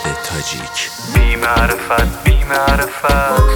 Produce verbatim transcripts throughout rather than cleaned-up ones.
تاجیک. بی معرفت بی معرفت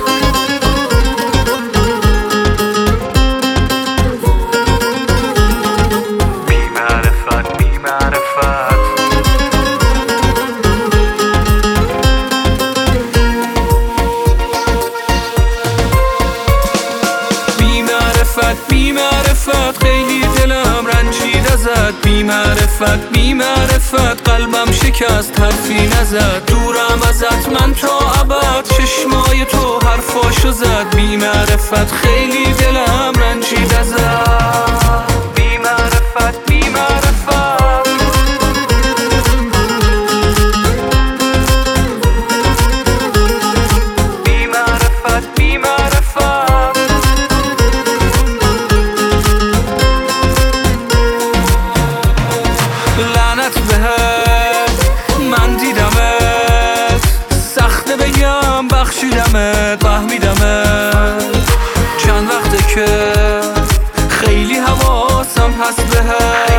بی معرفت خیلی دلم رنجید ازت. بی معرفت بی معرفت قلبم شکست حرفی نزد. دورم ازت من تا ابد چشمای تو حرفاشو زد. بی معرفت خیلی دلم رنجید ازت. بی معرفت بی معرفت بی معرفت بی معرفت لعنت بهت من دیدمت، سخته بگم بخشیدمت فهمیدمت. چند وقته که خیلی حواسم هست بهت.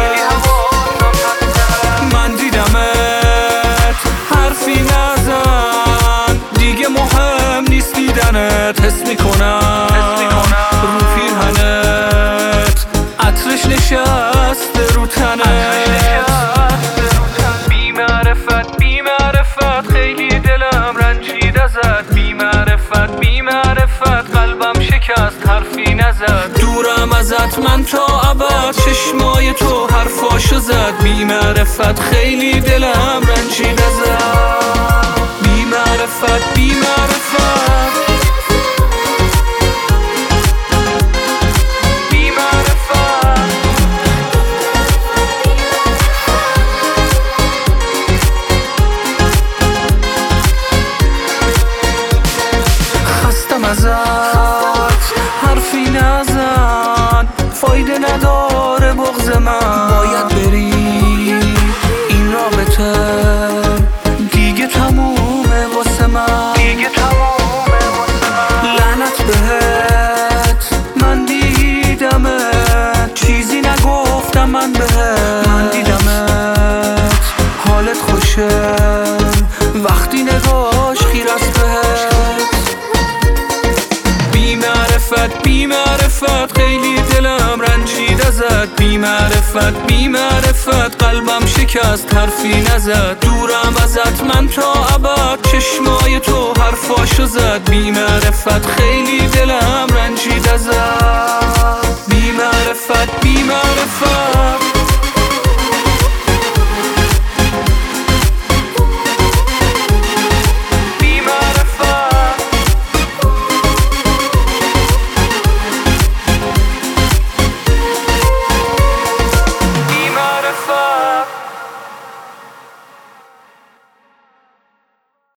من دیدمت حرفی نزن دیگه مهم نیست دیدنت. حس میکنم رو پیرهنت عطرش نشسته رو تنت. بی معرفت بی معرفت خیلی دلم رنجید ازت. بی معرفت بی معرفت قلبم شکست حرفی نزد. دورم ازت من تا ابد چشمای تو حرفاشو زد. بی معرفت خیلی دلم رنجید ازت. بی معرفت بی معرفت بی معرفت خستم ازت حرفی نزن، فایده نداره بغض من. باید بری این رابطه دیگه تمومه واسه من. دیگه تمومه واسه من. لعنت بهت من دیدمت، چیزی نگفتم من بهت. من دیدمت حالت خوشه وقتی نگاش خیر است بهت. بی معرفت بی معرفت خیلی دلم رنجید ازت. بی معرفت بی معرفت قلبم شکست حرفی نزد. دورم ازت من تا ابد چشمای تو حرفاشو زد. بی معرفت خیلی دلم